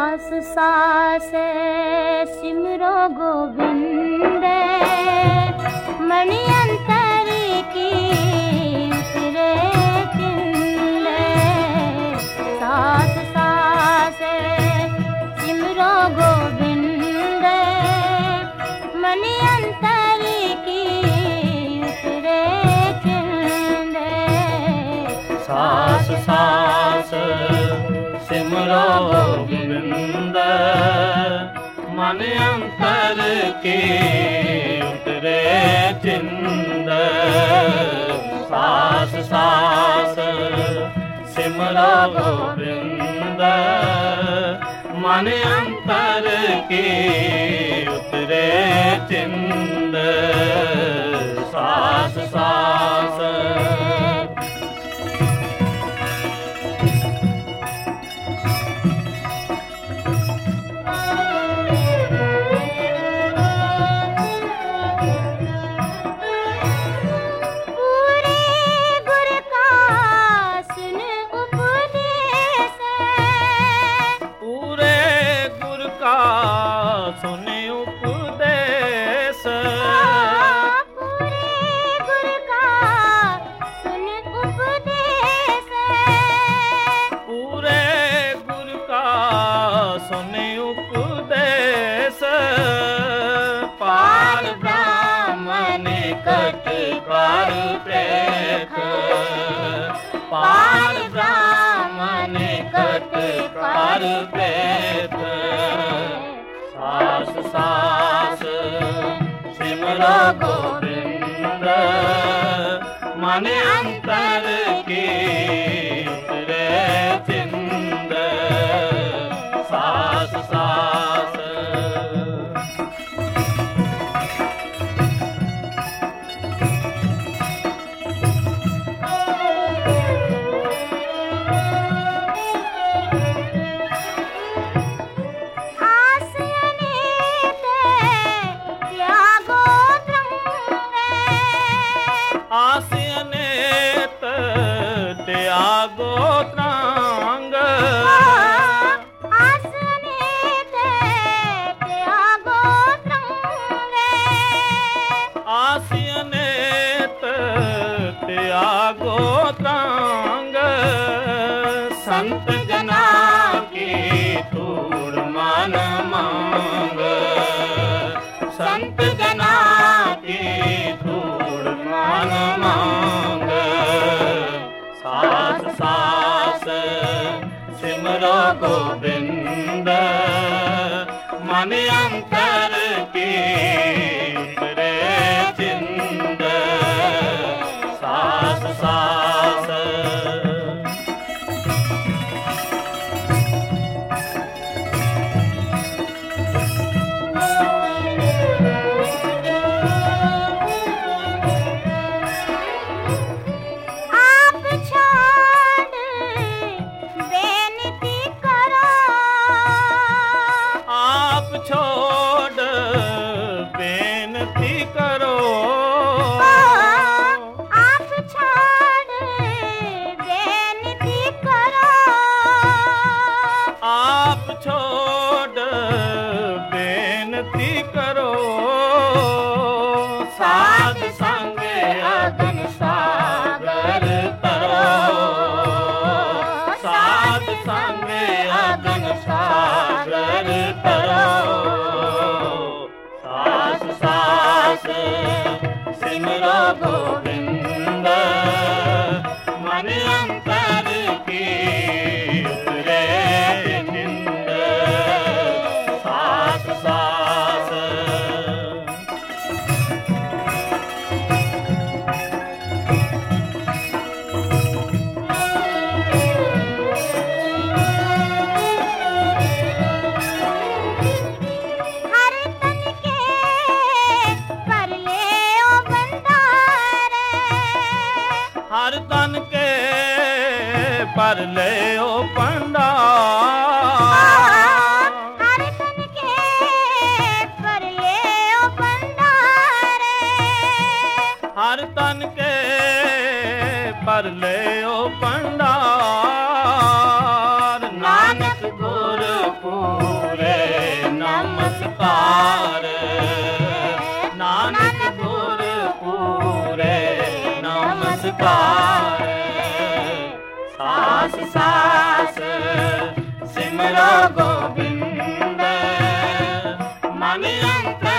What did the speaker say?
सास सास सिमरो गोविंद मणि अंतर की उतरे चिंद। सास सास सिमरो गोविंद मणि अंतर की उतरे चिंद। सास सास सिमरो गोविंद मन अंतर की उतरे चिंद। सास सास सिमरो गोविंद मन अंतर की उतरे चिंद। सास सास सुने उपदेश। पूरे गुरु का सुने उपदेश। पूरे गुरु का सुने उपदेश। पार ब्राह्मण कट कर प्रेख। पार ब्राह्मण कट कर प्रेख। सास सास सिमरो गोविंद मन अंतर की उतरे चिंद। सास सास आसियनेत त्यागो त्रांग। आसियनेत त्यागो त्रांग। आसियनेत त्यागो त्रांग। संत जना की तूड़ मन मांग। संत जना की तूड़ मन मांग। सास सास सिमरो गोविंद मन अंतर की उतरे चिंद। सास सास छोड़ बेनती करो। आप छोड़ बेनती करो। आप छोड़ बेनती करो। साध संग अगन सागर तरो। साध संग अगन सागर तरो। सास सास सिमरो गोविंद मन अंतर की उतरे चिंद। सास सास हर तन के पर ले ओ पंडार। हर तन के पर ले ओ पंडार। हर तन के पर ले ओ पंडार। नानक गुर नमस्कार नानक गुर पूरे नमस्कार सास सास सिमरो गोबिंद मन अंतर